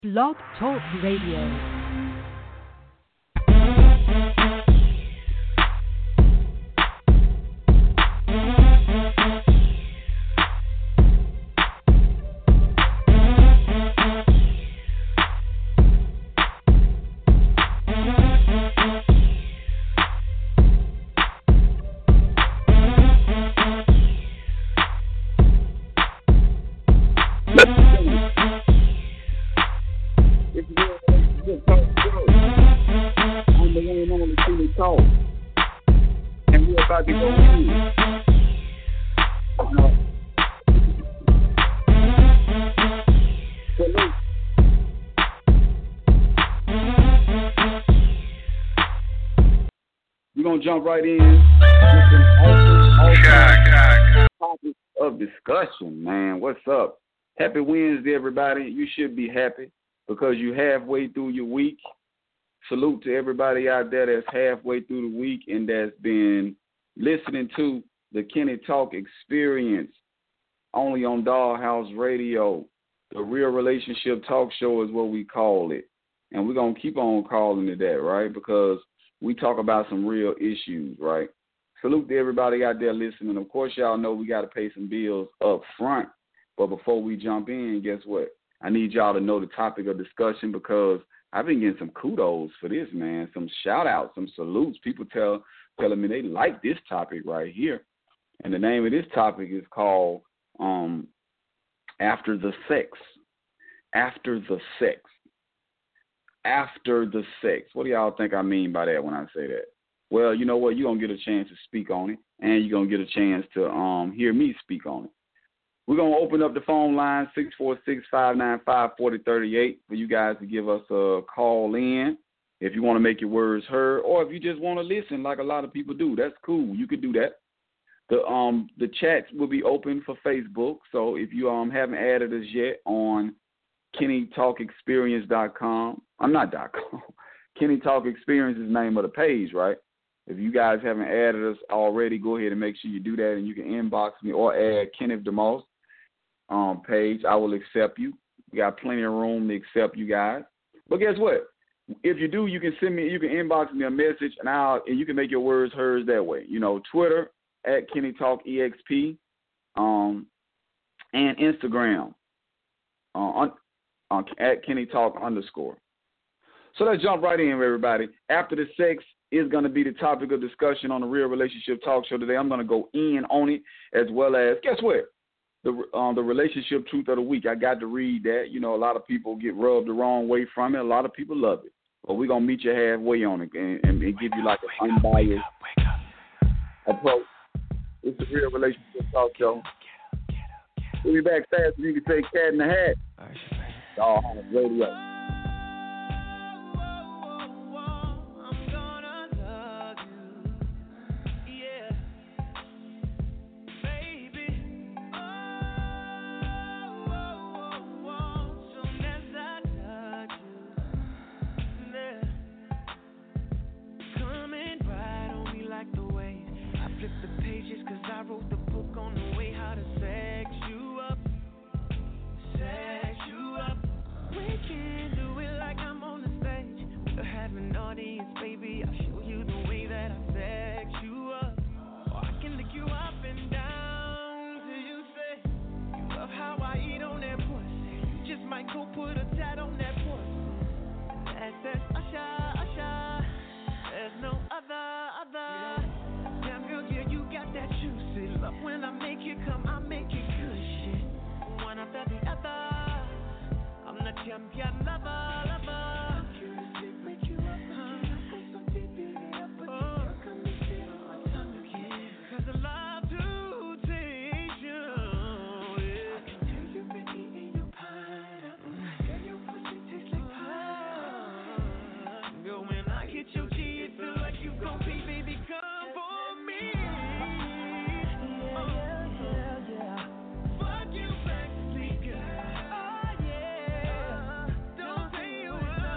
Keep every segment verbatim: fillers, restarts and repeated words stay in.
Blog Talk Radio. Jump right in with some awesome, awesome topics of discussion, man. What's up? Happy Wednesday, everybody. You should be happy because you're halfway through your week. Salute to everybody out there that's halfway through the week and that's been listening to the Kenny Talk Experience only on Dollhouse Radio. The Real Relationship Talk Show is what we call it. And we're going to keep on calling it that, right? Because we talk about some real issues, right? Salute to everybody out there listening. Of course, y'all know we got to pay some bills up front. But before we jump in, guess what? I need y'all to know the topic of discussion because I've been getting some kudos for this, man. Some shout-outs, some salutes. People tell telling me they like this topic right here. And the name of this topic is called um, After the Sex. After the Sex. After the sex. What do y'all think I mean by that when I say that? Well, you know what? You're going to get a chance to speak on it, and you're going to get a chance to um hear me speak on it. We're going to open up the phone line, six four six, five nine five, four zero three eight, for you guys to give us a call in if you want to make your words heard, or if you just want to listen like a lot of people do. That's cool. You could do that. The um the chats will be open for Facebook, so if you um haven't added us yet on Kenny Talk Experience dot com. I'm not dot com. Kenny Talk Experience is the name of the page, right? If you guys haven't added us already, go ahead and make sure you do that, and you can inbox me or add Kenneth DeMoss um, page. I will accept you. We got plenty of room to accept you guys. But guess what? If you do, you can send me, you can inbox me a message, and I'll, and you can make your words heard that way. You know, Twitter at Kenny Talk E X P, um, and Instagram uh, on. Uh, at Kenny Talk underscore. So let's jump right in, everybody. After the sex is going to be the topic of discussion on the Real Relationship Talk Show today. I'm going to go in on it as well as, guess what? The uh, the relationship truth of the week. I got to read that. You know, a lot of people get rubbed the wrong way from it. A lot of people love it. But we're going to meet you halfway on it and, and, and give you like an unbiased approach. It's the Real Relationship Talk Show. We'll be back fast so you can say cat in the hat. Dollhouse Radio. Fuck you back to sleep, girl. Oh, yeah. Don't say you were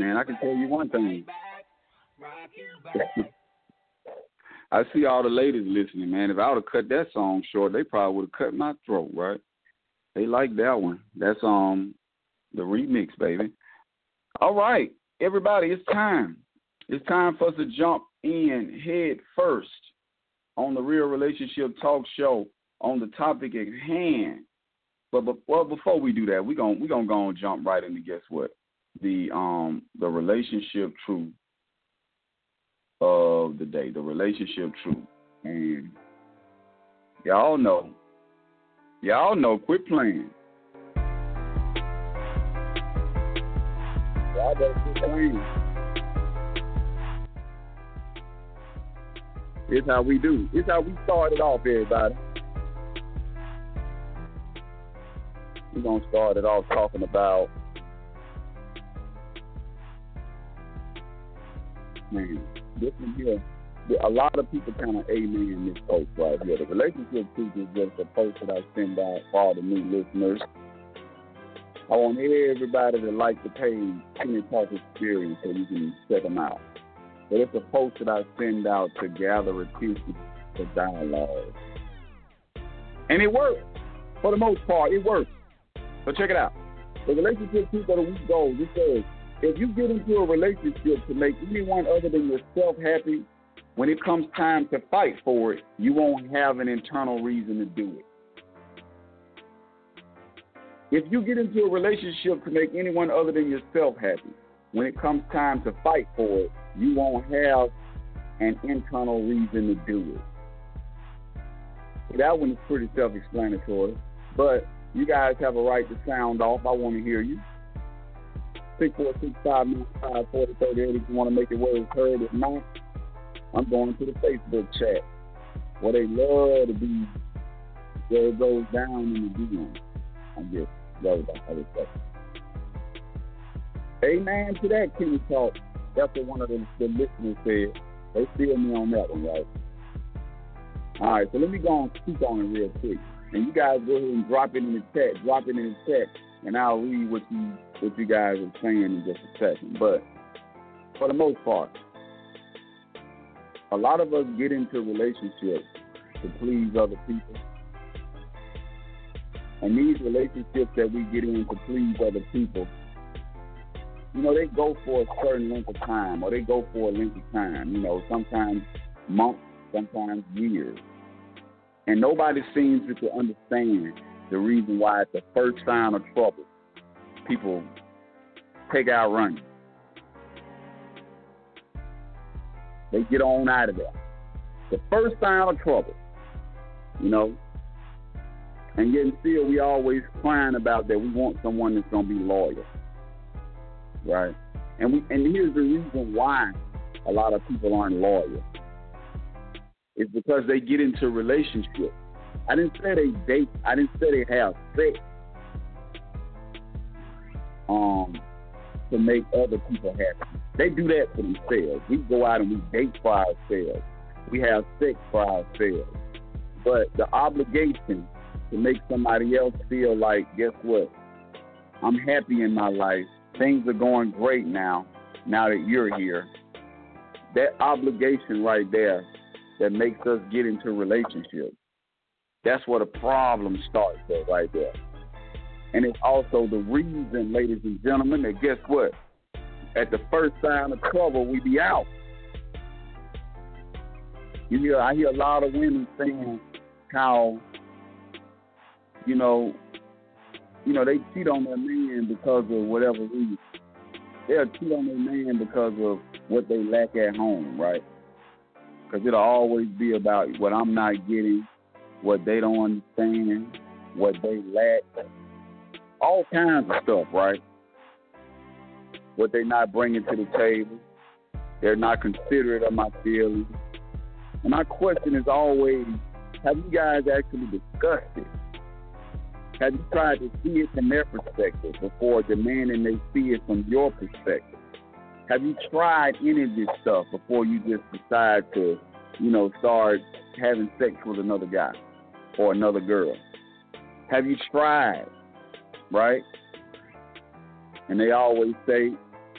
Man, I can tell you one thing. I see all the ladies listening, man. If I would have cut that song short, they probably would have cut my throat, right? They like that one. That's um the remix, baby. All right, everybody, it's time. It's time for us to jump in head first on the Real Relationship Talk Show on the topic at hand. But, but well, before we do that, we're gonna we gonna go and jump right into guess what? The um the relationship truth of the day, the relationship truth. And y'all know, y'all know, quit playing. Y'all better quit playing. It's how we do. It's how we started off, everybody. We're going to start it off talking about, man, this one here, a lot of people kind of amen this post right here. The relationship truth is just a post that I send out for all the new listeners. I want everybody to like the page, Kenny Talk Experience, so you can check them out. But it's a post that I send out to gather attention for dialogue. And it works. For the most part, it works. So check it out. The relationship truth of the week goes, it says, if you get into a relationship to make anyone other than yourself happy, when it comes time to fight for it, you won't have an internal reason to do it. If you get into a relationship to make anyone other than yourself happy, when it comes time to fight for it, you won't have an internal reason to do it. That one is pretty self-explanatory, but you guys have a right to sound off. I want to hear you. six four six, five nine five, four zero three eight if you want to make your words heard. If not, I'm going to the Facebook chat where they love to be where it goes down in the D M. I guess that was other stuff. Amen to that, Kenny Talk. That's what one of the, the listeners said. They feel me on that one, right? All right, so let me go and speak on it real quick. And you guys go ahead and drop it in the chat. Drop it in the chat, and I'll read what you what you guys are saying in just a second. But for the most part, a lot of us get into relationships to please other people. And these relationships that we get in to please other people, you know, they go for a certain length of time, or they go for a length of time, you know, sometimes months, sometimes years. And nobody seems to understand the reason why at the first sign of trouble, people take out running. They get on out of there. The first sign of trouble, you know. And yet still we always crying about that we want someone that's going to be loyal. Right? And we and here's the reason why a lot of people aren't loyal. It's because they get into relationships. I didn't say they date. I didn't say they have sex um, to make other people happy. They do that for themselves. We go out and we date for ourselves. We have sex for ourselves. But the obligation to make somebody else feel like, guess what? I'm happy in my life. Things are going great now, now that you're here. That obligation right there that makes us get into relationships. That's where the problem starts at right there. And it's also the reason, ladies and gentlemen, that guess what? At the first sign of trouble, we be out. You hear, I hear a lot of women saying how, you know, you know, they cheat on their man because of whatever reason. They'll cheat on their man because of what they lack at home, right? Because it'll always be about what I'm not getting, what they don't understand, what they lack, all kinds of stuff, right? What they're not bringing to the table. They're not considerate of my feelings. And my question is always, have you guys actually discussed it? Have you tried to see it from their perspective before demanding they see it from your perspective? Have you tried any of this stuff before you just decide to, you know, start having sex with another guy or another girl? Have you tried, right? And they always say,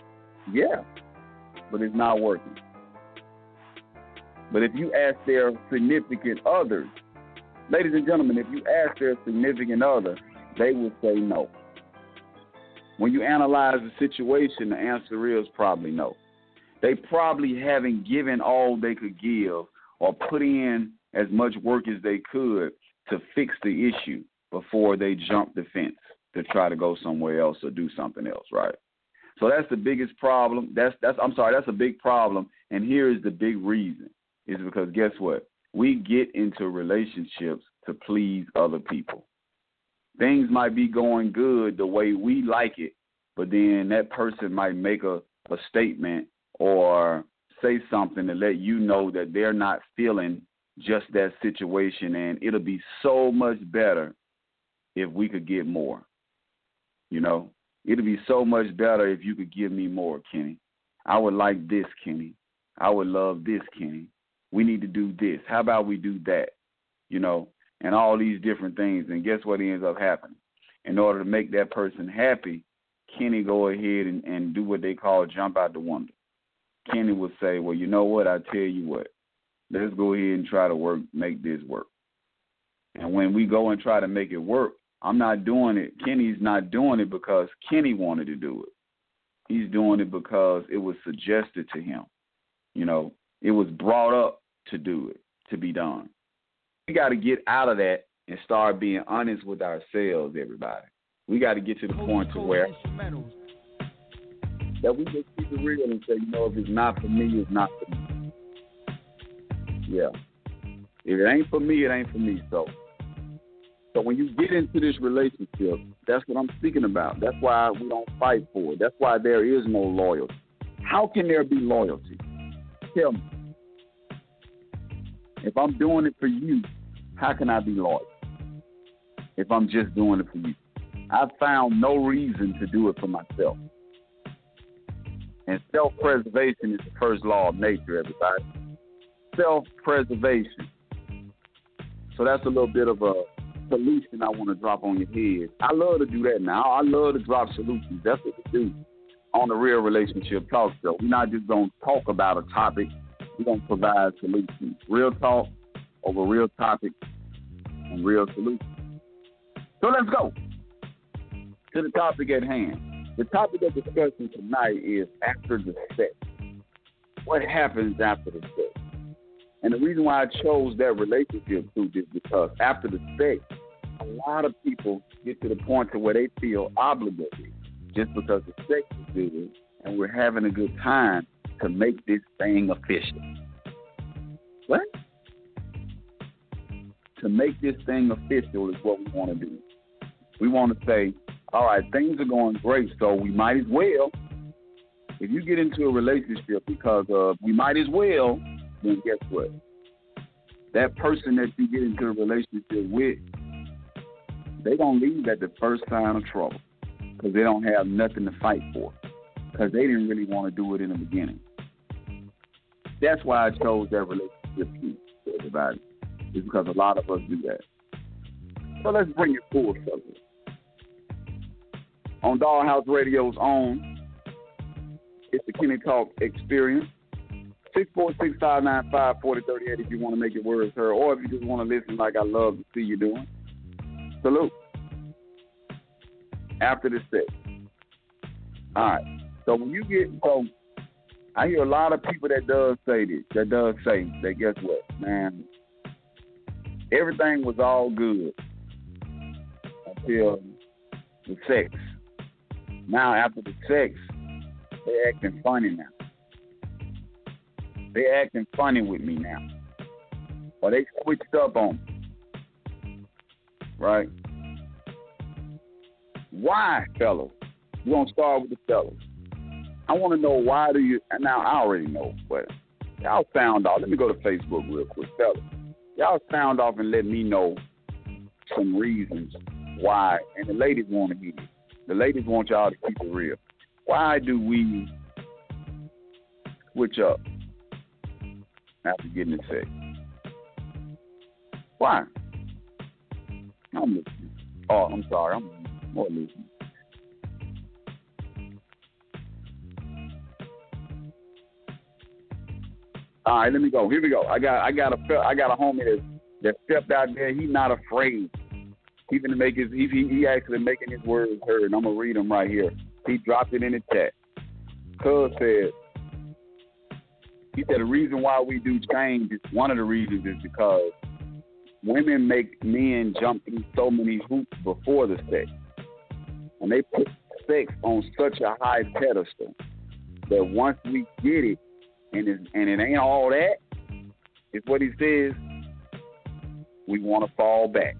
Yeah, but it's not working. But if you ask their significant others, ladies and gentlemen, if you ask their significant other, they will say no. When you analyze the situation, the answer is probably no. They probably haven't given all they could give or put in as much work as they could to fix the issue before they jump the fence to try to go somewhere else or do something else, right? So that's the biggest problem. That's that's I'm sorry, that's a big problem. And here is the big reason. Is because guess what? We get into relationships to please other people. Things might be going good the way we like it, but then that person might make a, a statement or say something to let you know that they're not feeling just that situation, and it'll be so much better if we could get more. You know, it'll be so much better if you could give me more, Kenny. I would like this, Kenny. I would love this, Kenny. We need to do this. How about we do that? You know, and all these different things. And guess what ends up happening? In order to make that person happy, Kenny go ahead and, and do what they call jump out the window. Kenny will say, well, you know what? I tell you what. Let's go ahead and try to work, make this work. And when we go and try to make it work, I'm not doing it. Kenny's not doing it because Kenny wanted to do it. He's doing it because it was suggested to him. You know, it was brought up to do it, to be done. We got to get out of that and start being honest with ourselves, everybody. We got to get to the point to where that we just keep it real and say, you know, if it's not for me, it's not for me. Yeah. If it ain't for me, it ain't for me. So, so when you get into this relationship, that's what I'm speaking about. That's why we don't fight for it. That's why there is no loyalty. How can there be loyalty? Tell me. If I'm doing it for you, how can I be loyal? If I'm just doing it for you. I found no reason to do it for myself. And self-preservation is the first law of nature, everybody. Self-preservation. So that's a little bit of a solution I want to drop on your head. I love to do that now. I love to drop solutions. That's what we do on the Real Relationship Talk Show. We're not just going to talk about a topic. We're going to provide solutions. Real talk over real topics and real solutions. So let's go to the topic at hand. The topic of discussion tonight is after the sex. What happens after the sex? And the reason why I chose that relationship too is because after the sex, a lot of people get to the point to where they feel obligated just because the sex is good and we're having a good time to make this thing official. What? To make this thing official is what we want to do. We want to say, all right, things are going great, so we might as well. If you get into a relationship because of we might as well, then guess what? That person that you get into a relationship with, they're going to leave at the first sign of trouble because they don't have nothing to fight for because they didn't really want to do it in the beginning. That's why I chose that relationship piece for everybody. It's because a lot of us do that. So let's bring it full circle. On Dollhouse Radio's own, it's the Kenny Talk Experience. six four six, five nine five, four zero three eight if you want to make your words heard, or if you just want to listen like I love to see you doing. Salute. After the sex. All right. So when you get, so I hear a lot of people that does say this, that does say, that guess what, man, everything was all good until the sex. Now after the sex, they're acting funny now. They're acting funny with me now. Or they switched up on me. Right? Why, fellas? We're going to start with the fellas. I want to know why do you, now I already know, but y'all sound off. Let me go to Facebook real quick, fellas. Y'all sound off and let me know some reasons why, and the ladies want to hear it. The ladies want y'all to keep it real. Why do we switch up after getting the sex? Why? I'm listening. Oh, I'm sorry. I'm more listening. All right, let me go. Here we go. I got I got a I got a homie that that stepped out there. He's not afraid. He gonna make his he he, he actually making his words heard. And I'm gonna read them right here. He dropped it in the chat. Cuz said he said the reason why we do change is one of the reasons is because women make men jump through so many hoops before the sex, and they put sex on such a high pedestal that once we get it, and it, and it ain't all that, is what he says, we want to fall back.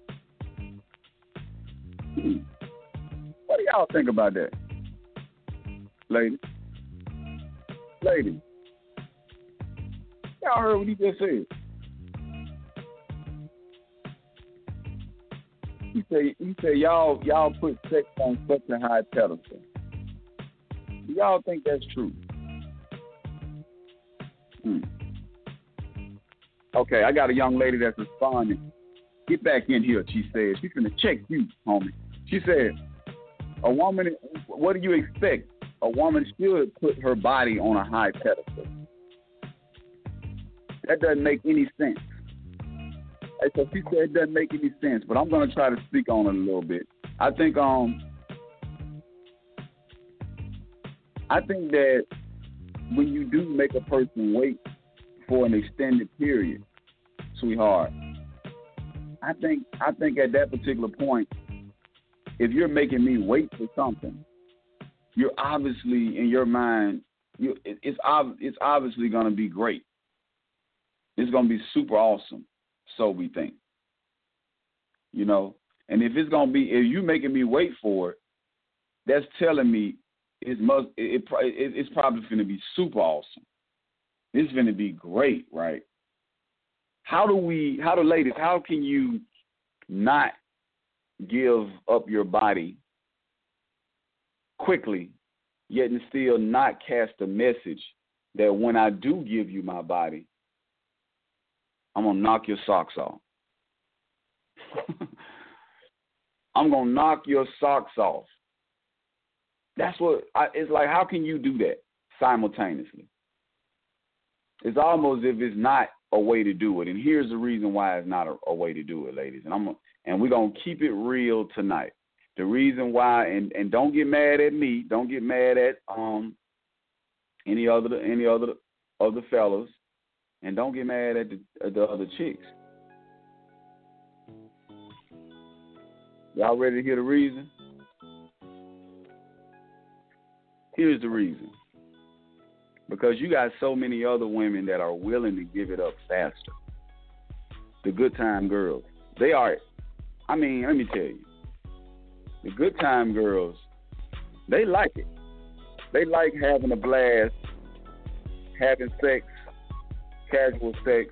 Hmm. What do y'all think about that? Lady? Lady? Y'all heard what he just said. He said, he said y'all, y'all put sex on such a high pedestal. Do y'all think that's true? Hmm. Okay, I got a young lady that's responding. Get back in here, she said. She's going to check you, homie. She said, a woman, what do you expect? A woman should put her body on a high pedestal. That doesn't make any sense. And so she said it doesn't make any sense, but I'm going to try to speak on it a little bit. I think um, I think that when you do make a person wait for an extended period, sweetheart, I think I think at that particular point, if you're making me wait for something, you're obviously in your mind, you it, it's ob, it's obviously going to be great. It's going to be super awesome. So we think, you know, and if it's going to be, if you're making me wait for it, that's telling me it must, it, it, it's probably going to be super awesome. It's going to be great, right? How do we, how do ladies, how can you not give up your body quickly, yet and still not cast a message that when I do give you my body, I'm going to knock your socks off. I'm going to knock your socks off. That's what, I, it's like, how can you do that simultaneously? It's almost as if it's not a way to do it. And here's the reason why it's not a, a way to do it, ladies. And I'm and we're going to keep it real tonight. The reason why, and, and don't get mad at me, don't get mad at um any other any other other fellas. And don't get mad at the, at the other chicks. Y'all ready to hear the reason? Here's the reason. Because you got so many other women that are willing to give it up faster. The good time girls. They are, I mean, let me tell you. The good time girls, they like it. They like having a blast, having sex, casual sex,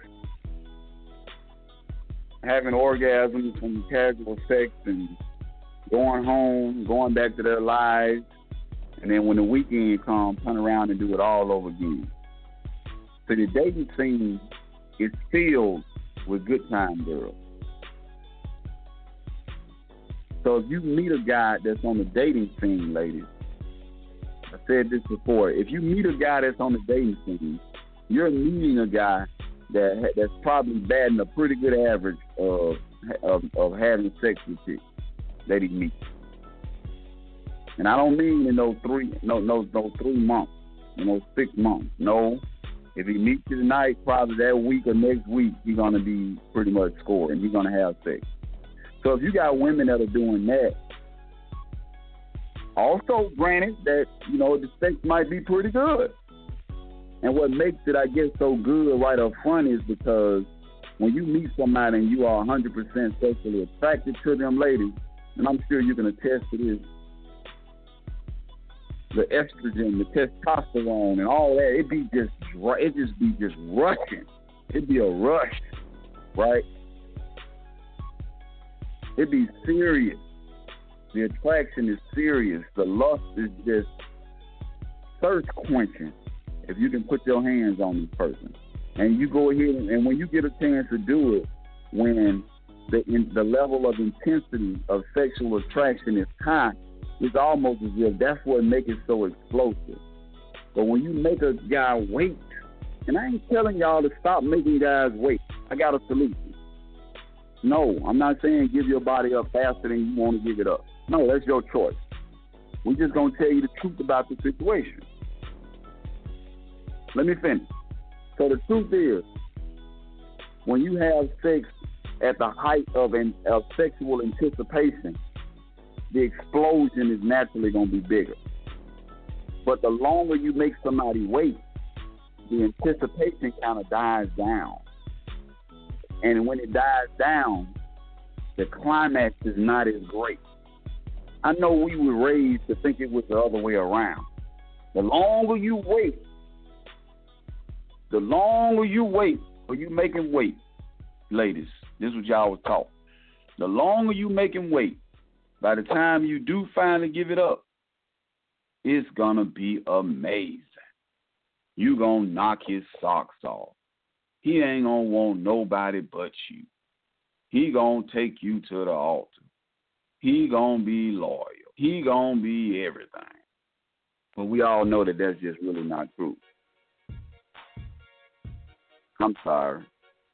having orgasms from casual sex and going home, going back to their lives, and then when the weekend comes, turn around and do it all over again. So the dating scene is filled with good time girls. So if you meet a guy that's on the dating scene, ladies, I said this before, if you meet a guy that's on the dating scene, you're meeting a guy that that's probably batting a pretty good average of of, of having sex with chicks that he meets. And I don't mean in those three no no those three months, in those six months. No, if he meets you tonight, probably that week or next week, he's gonna be pretty much scoring. He's gonna have sex. So if you got women that are doing that, also granted that you know the sex might be pretty good. And what makes it, I guess, so good right up front is because when you meet somebody and you are one hundred percent sexually attracted to them ladies, and I'm sure you can attest to this, the estrogen, the testosterone, and all that, it be just, it just be just rushing. It'd be a rush, right? It'd be serious. The attraction is serious. The lust is just thirst quenching. If you can put your hands on this person, and you go ahead and, and when you get a chance to do it, when the in, the level of intensity of sexual attraction is high, it's almost as if that's what makes it so explosive. But when you make a guy wait And I ain't telling y'all to stop making guys wait. I got a solution. No, I'm not saying give your body up faster than you want to give it up. No, that's your choice. We're just going to tell you the truth about the situation. Let me finish. So the truth is, when you have sex at the height of, an, of sexual anticipation, the explosion is naturally going to be bigger. But the longer you make somebody wait, the anticipation kind of dies down. And when it dies down, the climax is not as great. I know we were raised to think it was the other way around. The longer you wait, the longer you wait, or you make him wait, ladies, this is what y'all was taught. The longer you make him wait, by the time you do finally give it up, it's going to be amazing. You going to knock his socks off. He ain't going to want nobody but you. He going to take you to the altar. He going to be loyal. He going to be everything. But we all know that that's just really not true. I'm sorry.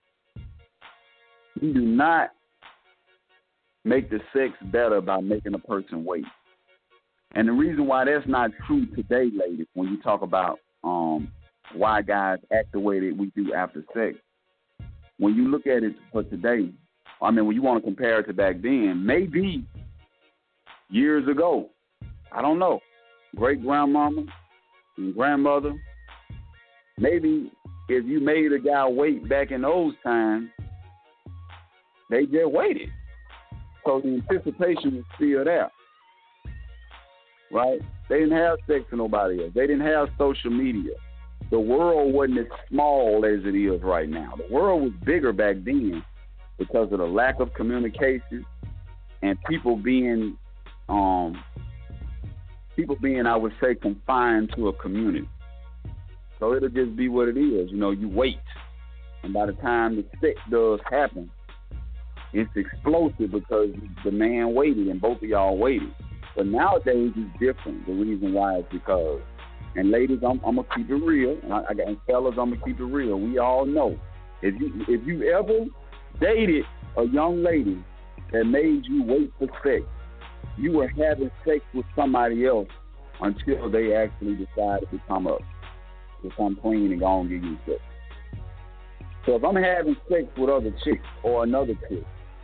You do not make the sex better by making a person wait. And the reason why that's not true today, ladies, when you talk about um, why guys act the way that we do after sex, when you look at it for today, I mean, when you want to compare it to back then, maybe years ago, I don't know, great-grandmama and grandmother, maybe if you made a guy wait back in those times, they just waited. So the anticipation was still there, right? They didn't have sex with nobody else. They didn't have social media. The world wasn't as small as it is right now. The world was bigger back then because of the lack of communication and people being, um, people being, I would say, confined to a community. So it'll just be what it is. You know, you wait. And by the time the sex does happen, it's explosive because the man waited and both of y'all waited. But nowadays it's different. The reason why is because, and ladies, I'm, I'm gonna keep it real, and, I, I got, and fellas, I'm gonna keep it real. We all know if you if you ever dated a young lady that made you wait for sex, you were having sex with somebody else until they actually decided to come up, become clean and go and give you sex. So if I'm having sex with other chicks or another chick,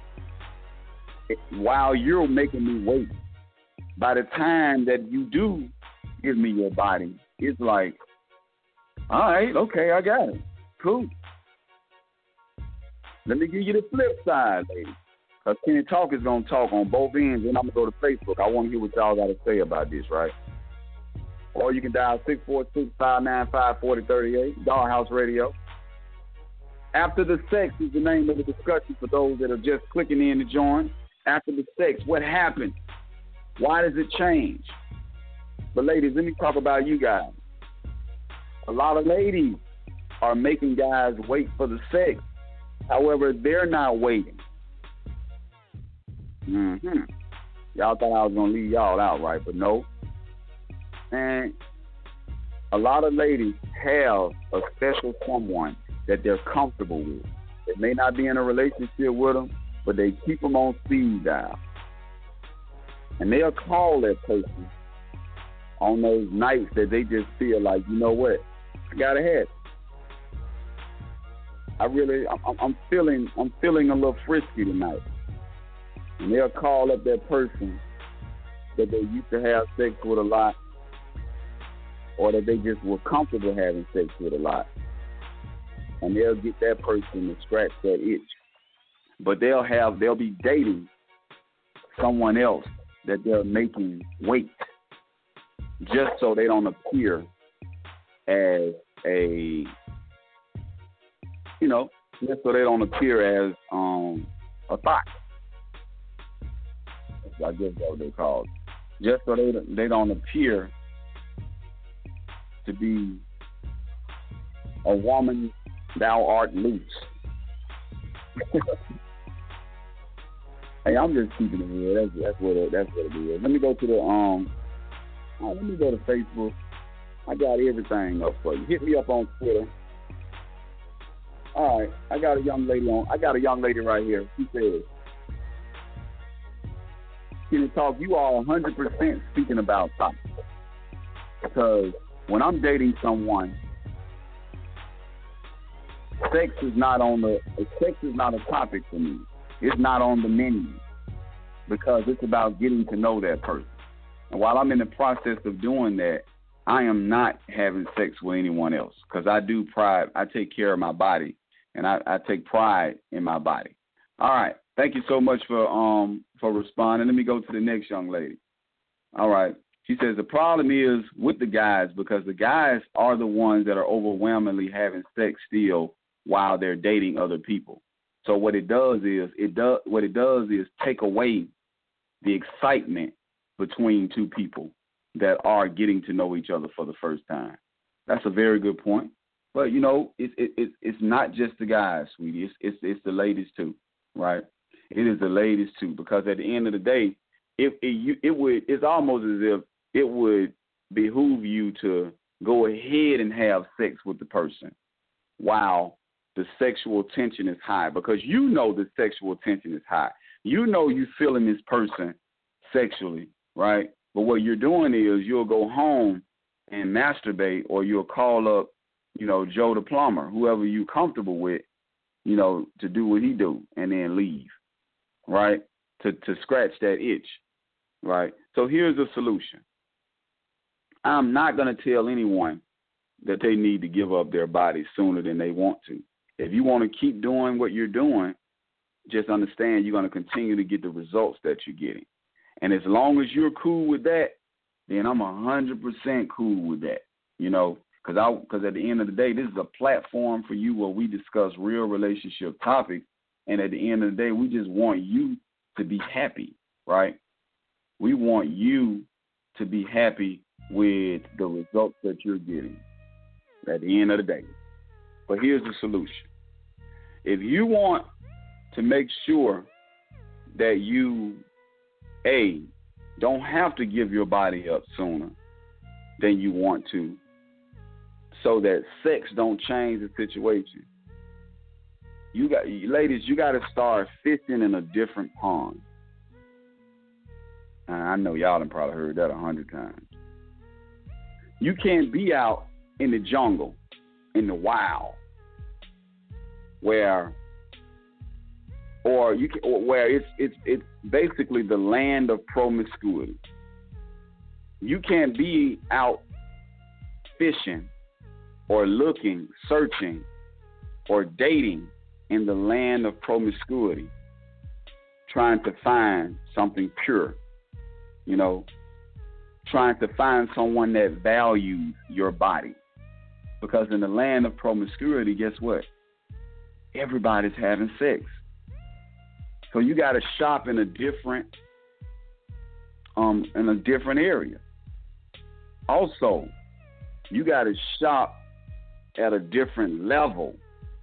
while you're making me wait, by the time that you do give me your body, it's like, all right, okay, I got it. Cool. Let me give you the flip side, lady. Because Kenny Talk is going to talk on both ends, and I'm going to go to Facebook. I want to hear what y'all got to say about this, right? Or you can dial six four six, five nine five, four zero three eight, Dollhouse Radio. After the sex is the name of the discussion for those that are just clicking in to join. After the sex, what happened? Why does it change? But ladies, let me talk about you guys. A lot of ladies are making guys wait for the sex. However, they're not waiting. Mm-hmm. Y'all thought I was going to leave y'all out, right? But no. And a lot of ladies have a special someone that they're comfortable with. They may not be in a relationship with them, but they keep them on speed dial. And they'll call that person on those nights that they just feel like, you know what, I got ahead. I really, I'm, I'm feeling, I'm feeling a little frisky tonight. And they'll call up that person that they used to have sex with a lot, or that they just were comfortable having sex with a lot. And they'll get that person to scratch that itch. But they'll have, they'll be dating someone else that they're making wait just so they don't appear as a, you know, just so they don't appear as um, a thought. I guess that's what they call it. Just so they they don't appear to be a woman thou art loose. Hey, I'm just keeping it real. That's that's what it, that's what it is. Let me go to the um. Oh, let me go to Facebook. I got everything up for you. Hit me up on Twitter All right, I got a young lady on. I got a young lady right here. She says, "Can you talk? You are one hundred percent speaking about topics because when I'm dating someone, sex is not on the sex is not a topic for me. It's not on the menu because it's about getting to know that person. And while I'm in the process of doing that, I am not having sex with anyone else because I do pride. I take care of my body, and I, I take pride in my body. All right. Thank you so much for um for responding. Let me go to the next young lady. All right. She says the problem is with the guys because the guys are the ones that are overwhelmingly having sex still while they're dating other people. So what it does is it does what it does is take away the excitement between two people that are getting to know each other for the first time. That's a very good point. But you know, it's it, it, it's not just the guys, sweetie. It's, it's it's the ladies too, right? It is the ladies too, because at the end of the day, if it, you, it would, it's almost as if it would behoove you to go ahead and have sex with the person while the sexual tension is high, because you know the sexual tension is high. You know you feeling this person sexually, right? But what you're doing is you'll go home and masturbate, or you'll call up, you know, Joe the plumber, whoever you're comfortable with, you know, to do what he do, and then leave, right? To to scratch that itch, right? So here's the solution. I'm not going to tell anyone that they need to give up their body sooner than they want to. If you want to keep doing what you're doing, just understand you're going to continue to get the results that you're getting. And as long as you're cool with that, then I'm one hundred percent cool with that, you know, because I because at the end of the day, this is a platform for you where we discuss real relationship topics. And at the end of the day, we just want you to be happy, right? We want you to be happy with the results that you're getting at the end of the day. But here's the solution. If you want to make sure that you, A, don't have to give your body up sooner than you want to, so that sex don't change the situation, you got, ladies, you got to start fishing in a different pond. I know y'all done probably heard that a hundred times. You can't be out in the jungle, in the wild, where, or you can, or where it's it's it's basically the land of promiscuity. You can't be out fishing or looking, searching, or dating in the land of promiscuity, trying to find something pure, you know, trying to find someone that values your body. Because in the land of promiscuity, guess what? Everybody's having sex. So you got to shop in a different, um, in a different area. Also, you got to shop at a different level.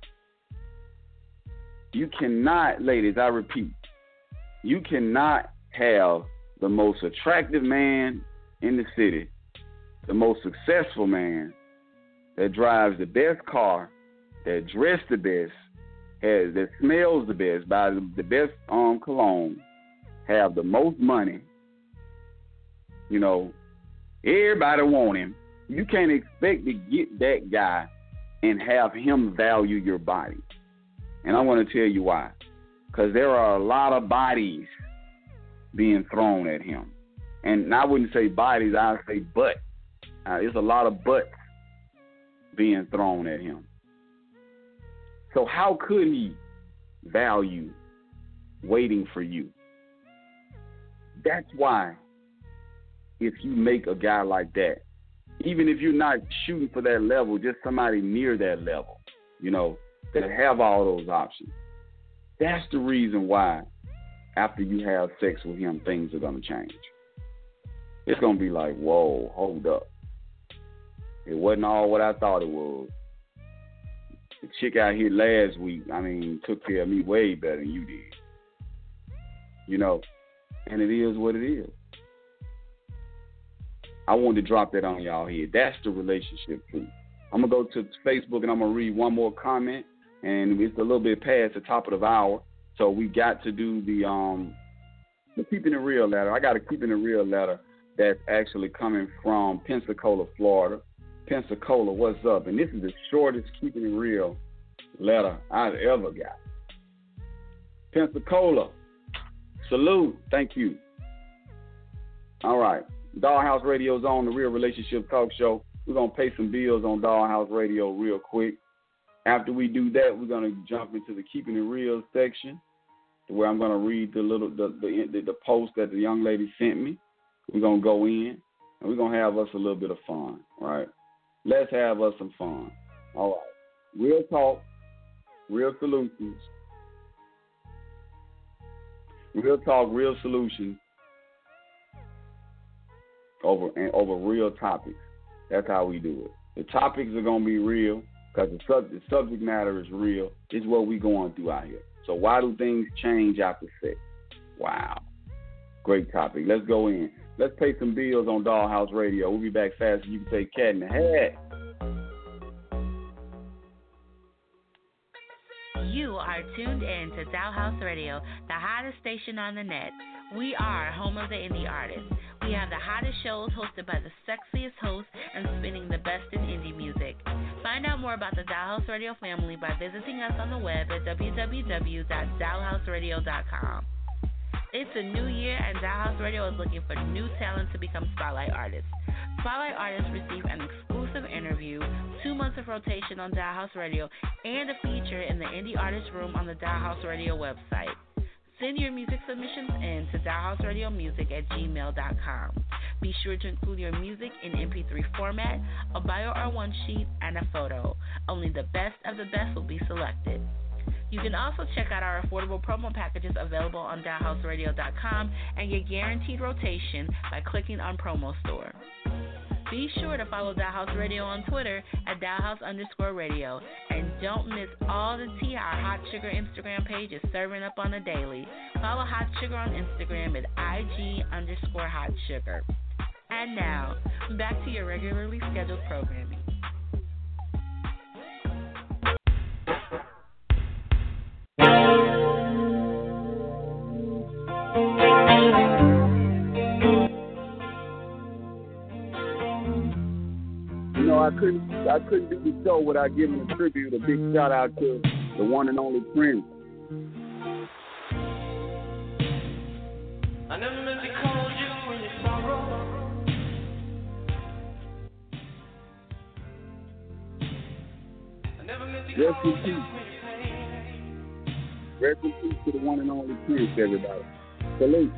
You cannot, ladies, I repeat, you cannot have the most attractive man in the city, the most successful man that drives the best car, that dressed the best, has, that smells the best, buys the best um, cologne, have the most money, you know, everybody want him. You can't expect to get that guy and have him value your body. And I want to tell you why. Because there are a lot of bodies being thrown at him. And I wouldn't say bodies, I would say butt. Uh, there's a lot of butts being thrown at him. So how could he value waiting for you? That's why if you make a guy like that, even if you're not shooting for that level, just somebody near that level, you know, that have all those options, that's the reason why after you have sex with him, things are going to change. It's going to be like, whoa, hold up. It wasn't all what I thought it was. The chick out here last week, I mean, took care of me way better than you did. You know, and it is what it is. I wanted to drop that on y'all here. That's the relationship truth. I'm going to go to Facebook and I'm going to read one more comment. and it's a little bit past the top of the hour, so we got to do the um the keeping it real letter. I got a keeping it real letter that's actually coming from Pensacola, Florida. Pensacola, what's up? And this is the shortest keeping it real letter I've ever got. Pensacola, salute, thank you. All right, Dollhouse Radio's on, the Real Relationship Talk Show. We're gonna pay some bills on Dollhouse Radio real quick. After we do that, we're gonna jump into the Keeping It Real section, where I'm gonna read the little the the, the post that the young lady sent me. We're gonna go in and we're gonna have us a little bit of fun, right? Let's have us some fun. All right. Real talk, real solutions. Real talk, real solutions over and over real topics. That's how we do it. The topics are gonna be real because the, sub, the subject matter is real. It's what we going through out here. So why do things change after sex? Wow. Great topic. Let's go in. Let's pay some bills on Dollhouse Radio. We'll be back fast so you can take Cat in the Hat. You are tuned in to Dollhouse Radio, the hottest station on the net. We are home of the indie artists. We have the hottest shows hosted by the sexiest hosts and spinning the best in indie music. Find out more about the Dollhouse Radio family by visiting us on the web at w w w dot dollhouse radio dot com. It's a new year, and Dollhouse Radio is looking for new talent to become Spotlight artists. Spotlight artists receive an exclusive interview, two months of rotation on Dollhouse Radio, and a feature in the Indie Artist Room on the Dollhouse Radio website. Send your music submissions in to dollhouseradiomusic at gmail dot com. Be sure to include your music in M P three format, a bio or one sheet, and a photo. Only the best of the best will be selected. You can also check out our affordable promo packages available on dollhouse radio dot com and get guaranteed rotation by clicking on Promo Store. Be sure to follow Dollhouse Radio on Twitter at Dollhouse underscore radio. And don't miss all the tea our Hot Sugar Instagram page is serving up on the daily. Follow Hot Sugar on Instagram at I G underscore Hot Sugar. And now, back to your regularly scheduled programming. I couldn't I couldn't do the show without giving a tribute, a big shout out to the one and only Prince. I never meant to call you in your sorrow. I never meant to Rest call you in your pain. Rest in peace to the one and only Prince, everybody. Salute.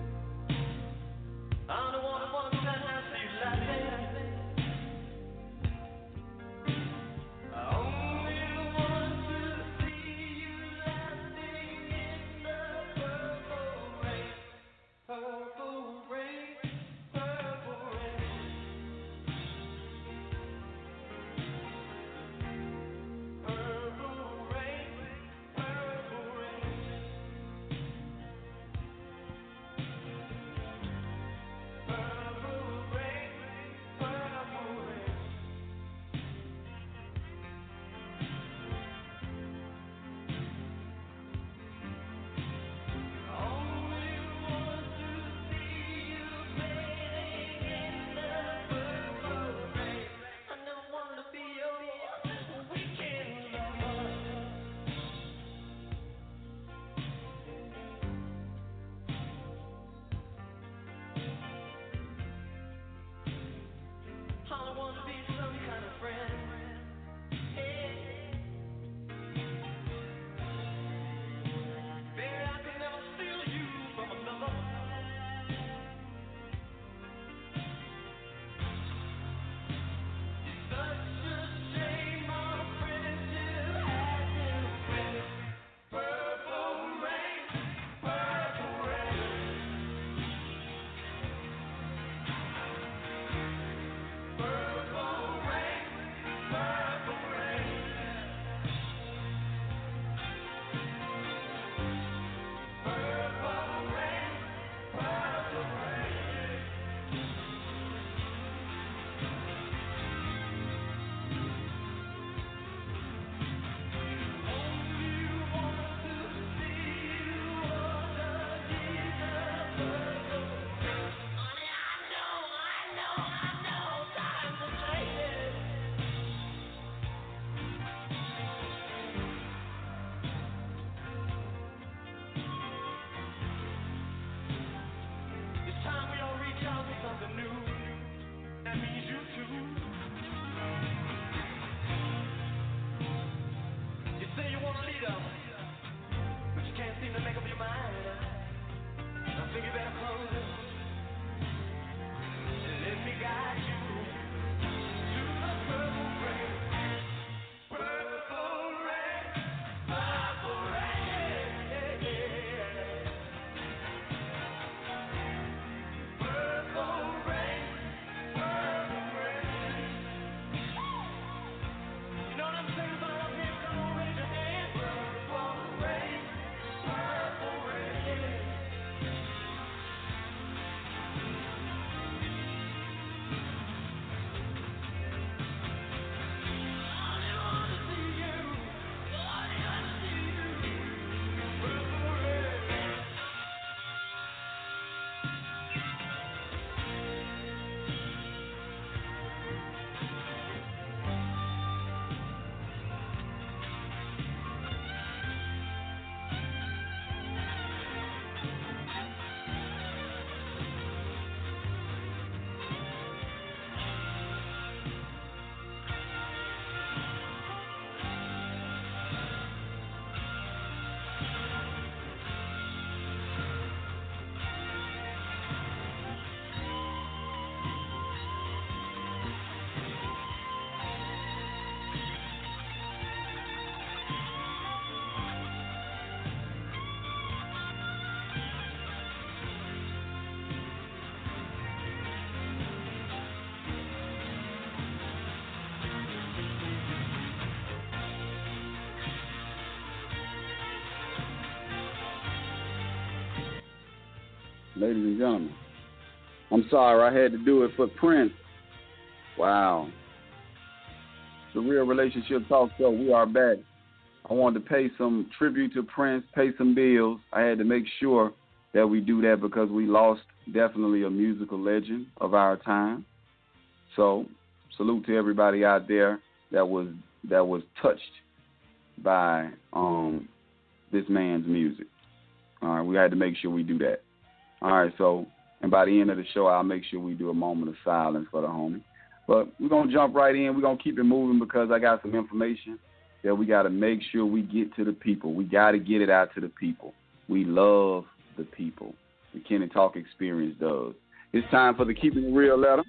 ladies and gentlemen. I'm sorry, I had to do it for Prince. Wow. The Real Relationship Talk Show, we are back. I wanted to pay some tribute to Prince, pay some bills. I had to make sure that we do that because we lost definitely a musical legend of our time. So, salute to everybody out there that was that was touched by um, this man's music. All right, we had to make sure we do that. All right, so, and by the end of the show, I'll make sure we do a moment of silence for the homie. But we're going to jump right in. We're going to keep it moving because I got some information that we got to make sure we get to the people. We got to get it out to the people. We love the people. The Kenny Talk Experience does. It's time for the Keeping It Real letter.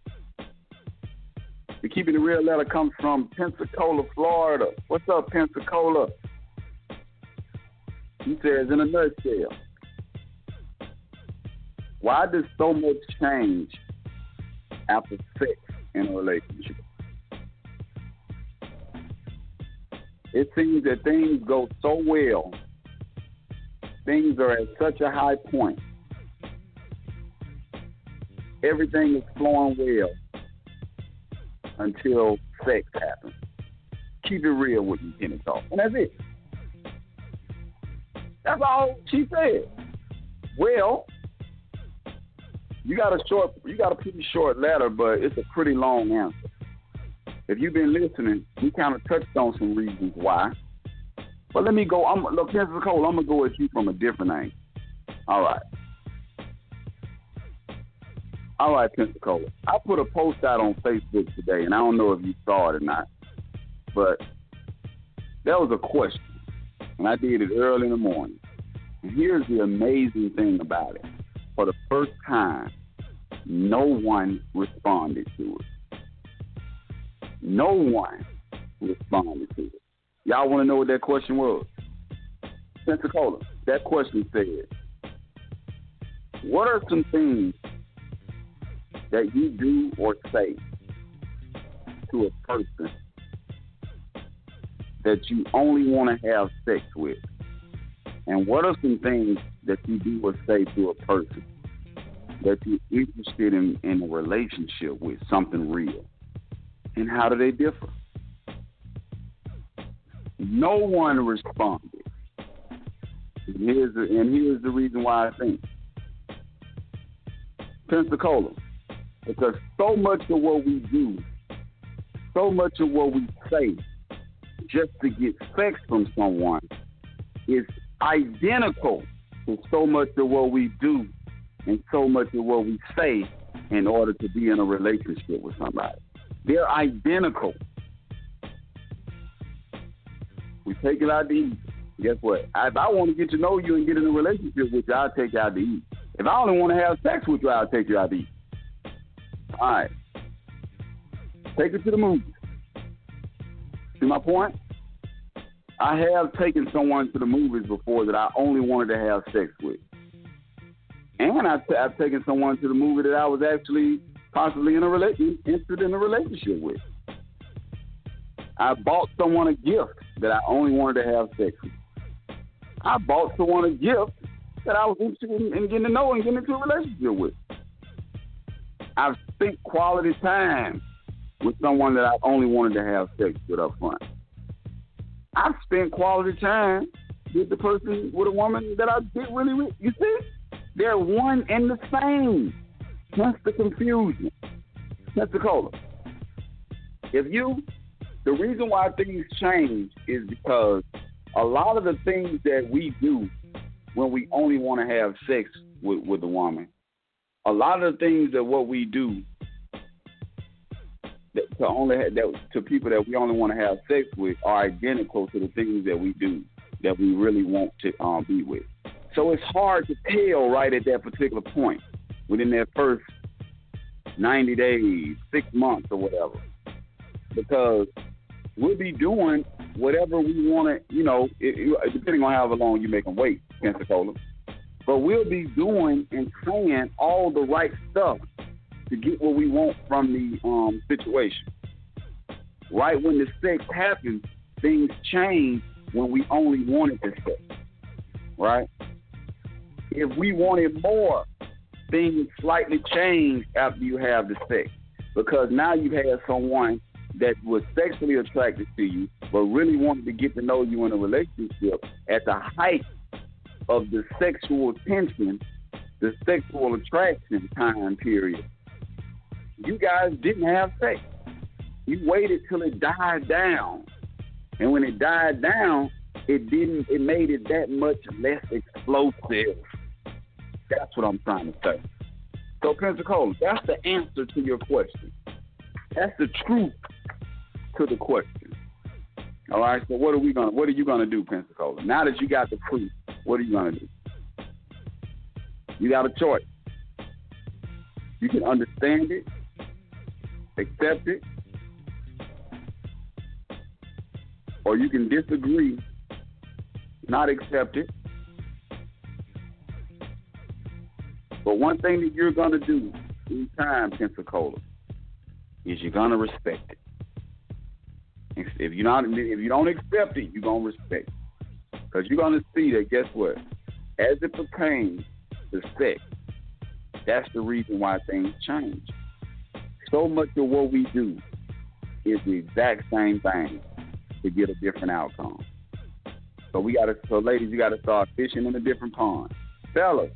The Keeping It Real letter comes from Pensacola, Florida. What's up, Pensacola? He says, in a nutshell, why does so much change after sex in a relationship? It seems that things go so well, things are at such a high point, everything is flowing well until sex happens. Keep it real with you, Kenny Talk. And that's it. That's all she said. Well, you got a short, you got a pretty short letter, but it's a pretty long answer. If you've been listening, we kind of touched on some reasons why. But let me go. I'm look, Pensacola, I'm gonna go at you from a different angle. All right. All right, Pensacola. I put a post out on Facebook today, and I don't know if you saw it or not, but there was a question, and I did it early in the morning. And here's the amazing thing about it. For the first time, no one responded to it. No one responded to it. Y'all want to know what that question was? Pensacola, that question said, what are some things that you do or say to a person that you only want to have sex with? And what are some things that you do or say to a person that you're interested in, in a relationship with, something real? And how do they differ? No one responded. And here's the, and here's the reason why I think. Pensacola, because so much of what we do, so much of what we say just to get sex from someone is identical to so much of what we do and so much of what we say in order to be in a relationship with somebody. They're identical. We take it out to eat. Guess what? If I want to get to know you and get in a relationship with you, I'll take you out to eat. If I only want to have sex with you, I'll take you out to eat. All right. Take it to the movies. See my point? I have taken someone to the movies before that I only wanted to have sex with. And I've, I've taken someone to the movie that I was actually possibly in a relation, interested in a relationship with. I bought someone a gift that I only wanted to have sex with. I bought someone a gift that I was interested in, in getting to know and getting into a relationship with. I've spent quality time with someone that I only wanted to have sex with up front. I've spent quality time with the person, with a woman that I did really, really, you see? They're one and the same. Hence the confusion. Pensacola. If you, the reason why things change is because a lot of the things that we do when we only want to have sex with, with a woman, a lot of the things that what we do that to only that to people that we only want to have sex with are identical to the things that we do that we really want to um, be with. So it's hard to tell right at that particular point within that first ninety days, six months or whatever, because we'll be doing whatever we want to, you know, it, it, depending on however long you make them wait, Pensacola. But we'll be doing and saying all the right stuff to get what we want from the um, situation. Right when the sex happens, things change when we only wanted the sex. Right? If we wanted more, things slightly change after you have the sex. Because now you have someone that was sexually attracted to you, but really wanted to get to know you in a relationship at the height of the sexual tension, the sexual attraction time period. You guys didn't have sex. You waited till it died down. And when it died down, it didn't it made it that much less explosive. That's what I'm trying to say. So Pensacola, that's the answer to your question. That's the truth to the question. All right, so what are we gonna what are you gonna do, Pensacola? Now that you got the proof, what are you gonna do? You got a choice. You can understand it, accept it, or you can disagree, not accept it. But one thing that you're going to do in time, Pensacola, is you're going to respect it. If you not, if you don't accept it, you're going to respect it. Because you're going to see that, guess what? As it pertains to sex, that's the reason why things change. So much of what we do is the exact same thing to get a different outcome. So we got to, so ladies, you got to start fishing in a different pond. Fellas,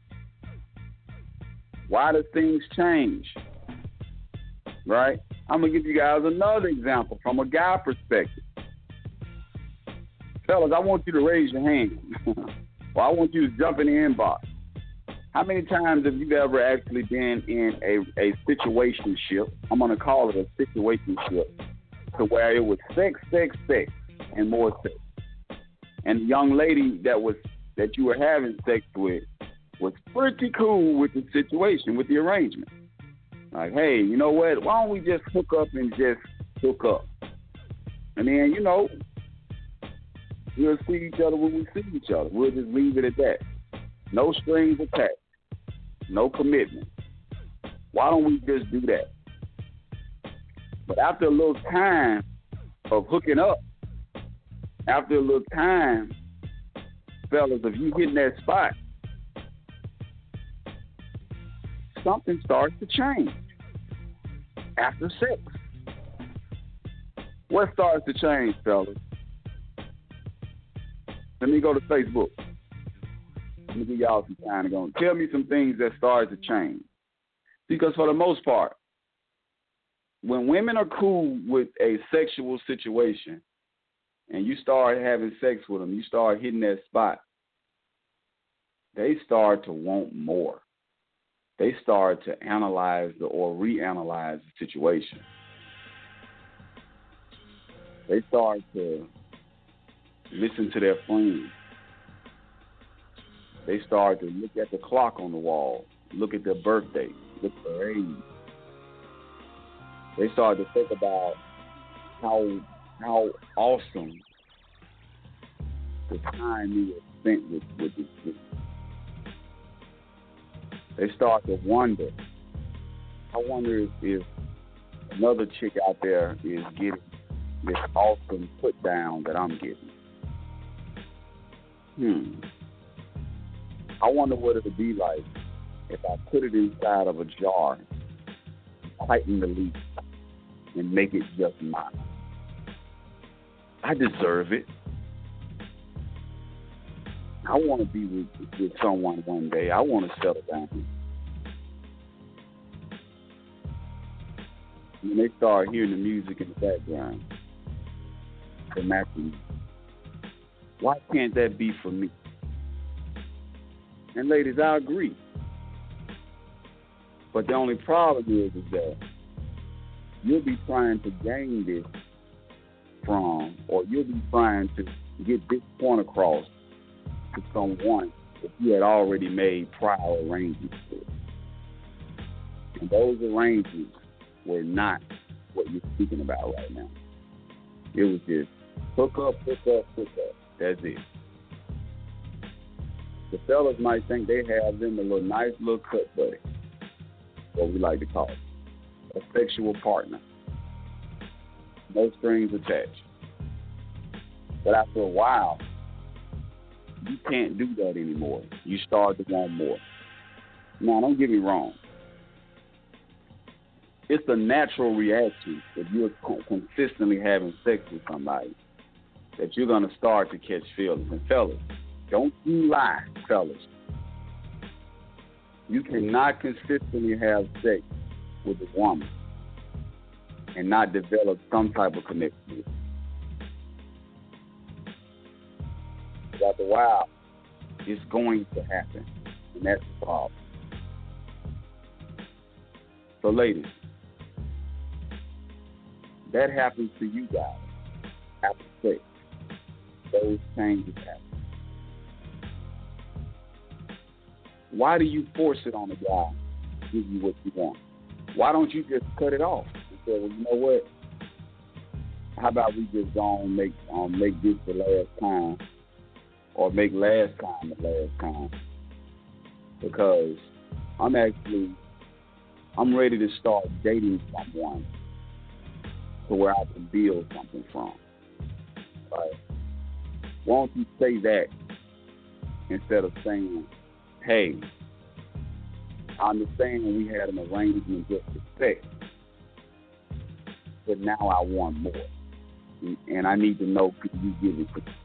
why do things change? Right? I'm going to give you guys another example from a guy perspective. Fellas, I want you to raise your hand. Or I want you to jump in the inbox. How many times have you ever actually been in a, a situationship? I'm going to call it a situationship, to where it was sex, sex, sex, and more sex. And the young lady that was that you were having sex with was pretty cool with the situation, with the arrangement. Like, hey, you know what? Why don't we just hook up and just hook up? And then, you know, we'll see each other when we see each other. We'll just leave it at that. No strings attached. No commitment. Why don't we just do that? But after a little time of hooking up, after a little time, fellas, if you hit in that spot, something starts to change after sex. What starts to change, fellas? Let me go to Facebook. Let me give y'all some time to go. Tell me some things that started to change. Because for the most part, when women are cool with a sexual situation and you start having sex with them, you start hitting that spot, they start to want more. They start to analyze the, or reanalyze the situation. They start to listen to their friends. They start to look at the clock on the wall, look at their birthday, look at their age. They start to think about how how awesome the time you have spent with, with this chick. They start to wonder. I wonder if, if another chick out there is getting this awesome put down that I'm getting. Hmm. I wonder what it would be like if I put it inside of a jar, tighten the leaf, and make it just mine. I deserve it. I want to be with, with someone one day. I want to settle down. When they start hearing the music in the background, they're matching. Why can't that be for me? And ladies, I agree. But the only problem is, is that you'll be trying to gain this from, or you'll be trying to get this point across to someone that you had already made prior arrangements with. And those arrangements were not what you're speaking about right now. It was just hook up, hook up, hook up. That's it. The fellas might think they have them a little nice little cut buddy, what we like to call it, a sexual partner. No strings attached. But after a while, you can't do that anymore. You start to want more. Now, don't get me wrong. It's a natural reaction if you're consistently having sex with somebody that you're going to start to catch feelings. And fellas, don't you lie, fellas. You cannot consistently have sex with a woman and not develop some type of connection with her. After a while, it's going to happen, and that's the problem. So, ladies, that happens to you guys after sex. Those changes happen. Why do you force it on a guy to give you what you want? Why don't you just cut it off and say, well, you know what? How about we just go and make um, make this the last time, or make last time the last time? Because I'm actually, I'm ready to start dating someone to where I can build something from. Right? Why don't you say that instead of saying, hey, I understand we had an arrangement just to sex, but now I want more. And I need to know, could you give it to me?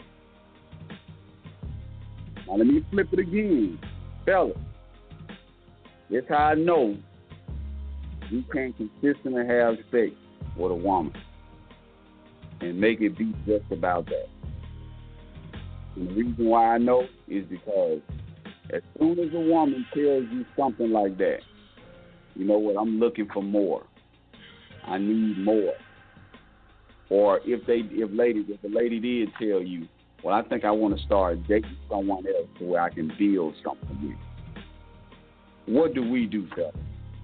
Now let me flip it again. Fellas, that's how I know you can't consistently have sex with a woman and make it be just about that. And the reason why I know is because as soon as a woman tells you something like that, you know what, I'm looking for more. I need more. Or if they, if ladies, if the lady did tell you, well, I think I want to start dating someone else to where I can build something with. What do we do, fellas?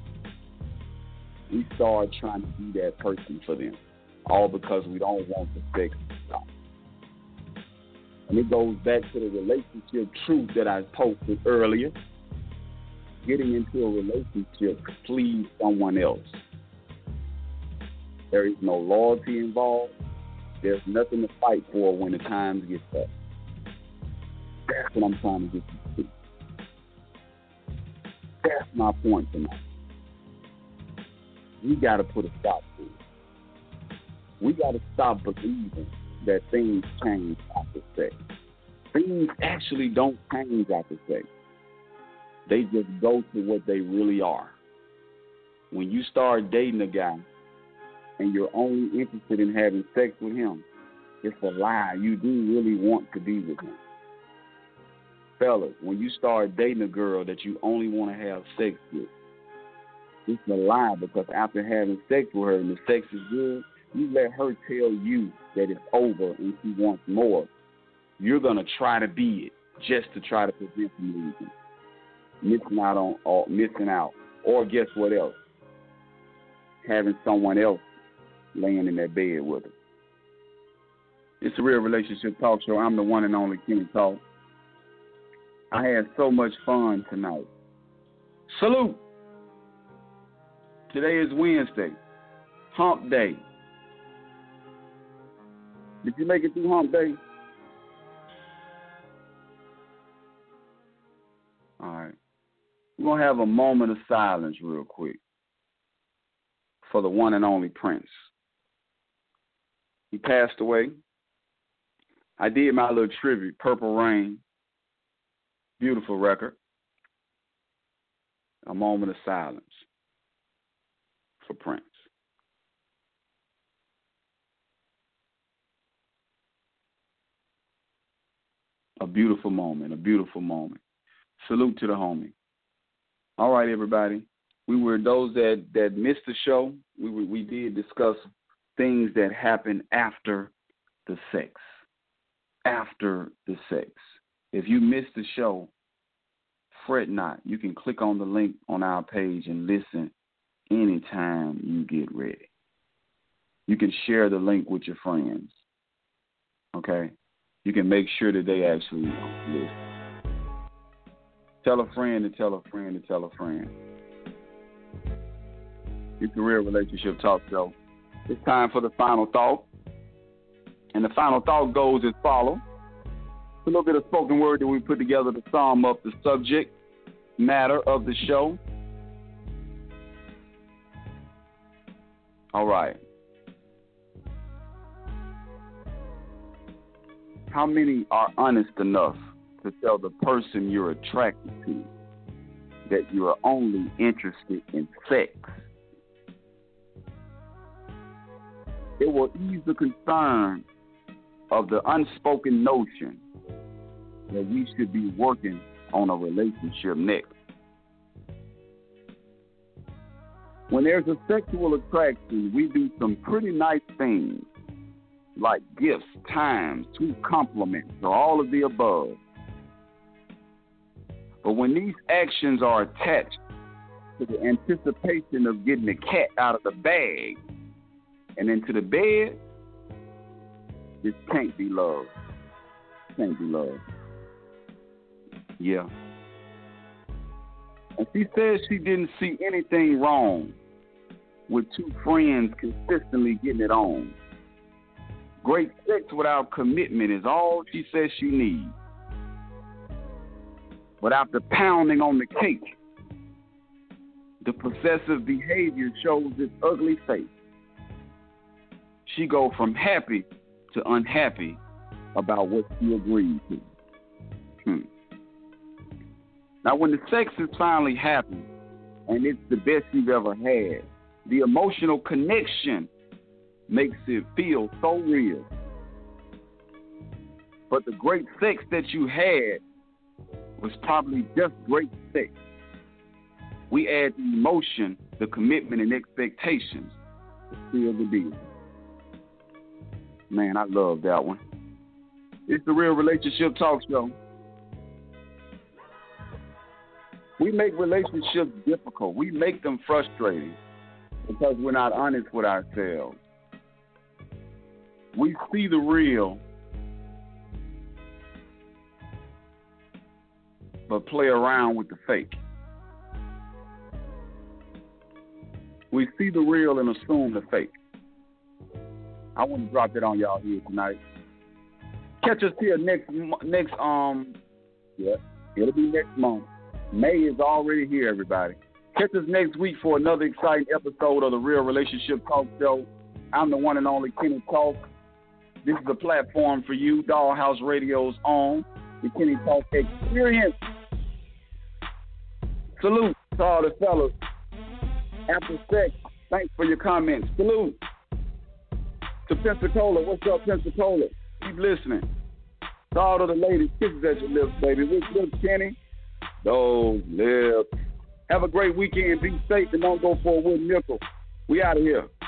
We start trying to be that person for them, all because we don't want the sex to stop. And it goes back to the relationship truth that I posted earlier. Getting into a relationship to please someone else. There is no loyalty involved. There's nothing to fight for when the times get tough. That's what I'm trying to get you to. That's my point tonight. We got to put a stop to it. We got to stop believing that things change after sex. Things actually don't change after sex. They just go to what they really are. When you start dating a guy and you're only interested in having sex with him, it's a lie. You do really want to be with him. Fellas, when you start dating a girl that you only want to have sex with, it's a lie, because after having sex with her and the sex is good, you let her tell you that it's over and she wants more. You're going to try to be it just to try to prevent from losing. Missing out on, or missing out. Or guess what else? Having someone else laying in that bed with her. It's a Real Relationship Talk Show. I'm the one and only Kenny Talk. I had so much fun tonight. Salute. Today is Wednesday. Hump Day. Did you make it through Hump Day? All right. We're going to have a moment of silence real quick for the one and only Prince. He passed away. I did my little tribute, Purple Rain. Beautiful record. A moment of silence for Prince. A beautiful moment, a beautiful moment. Salute to the homie. All right, everybody. We were those that, that missed the show. We were, we did discuss things that happened after the sex. After the sex. If you missed the show, fret not. You can click on the link on our page and listen anytime you get ready. You can share the link with your friends. Okay? You can make sure that they actually listen. Tell a friend to tell a friend to tell a friend. It's a Real Relationship Talk Show. It's time for the final thought. And the final thought goes as follows. a little bit of spoken word that we put together to sum up the subject matter of the show. All right. How many are honest enough to tell the person you're attracted to that you are only interested in sex? It will ease the concern of the unspoken notion that we should be working on a relationship next. When there's a sexual attraction, we do some pretty nice things, like gifts, time, sweet compliments, or all of the above. But when these actions are attached to the anticipation of getting the cat out of the bag and into the bed, this can't be love. Can't be love. Yeah. And she says she didn't see anything wrong with two friends consistently getting it on. Great sex without commitment is all she says she needs. But after pounding on the cake, the possessive behavior shows its ugly face. She go from happy to unhappy about what she agreed to. Hmm. Now, when the sex is finally happened, and it's the best you've ever had, the emotional connection makes it feel so real. But the great sex that you had was probably just great sex. We add the emotion, the commitment, and expectations to seal the deal. Man, I love that one. It's the Real Relationship Talk Show. We make relationships difficult. We make them frustrating because we're not honest with ourselves. We see the real, but play around with the fake. We see the real and assume the fake. I want to drop that on y'all here tonight. Catch us here next next um yeah, it'll be next month. May is already here, everybody. Catch us next week for another exciting episode of the Real Relationship Talk Show. I'm the one and only Kenny Talk. This is a platform for you. Dollhouse Radio's on the Kenny Talk Experience. Salute to all the fellas. After sex, thanks for your comments. Salute to Pensacola. What's up, Pensacola? Keep listening. To all of the ladies, kisses at your lips, baby. Which lips, Kenny? Those lips. Have a great weekend. Be safe and don't go for a wooden nickel. We out of here.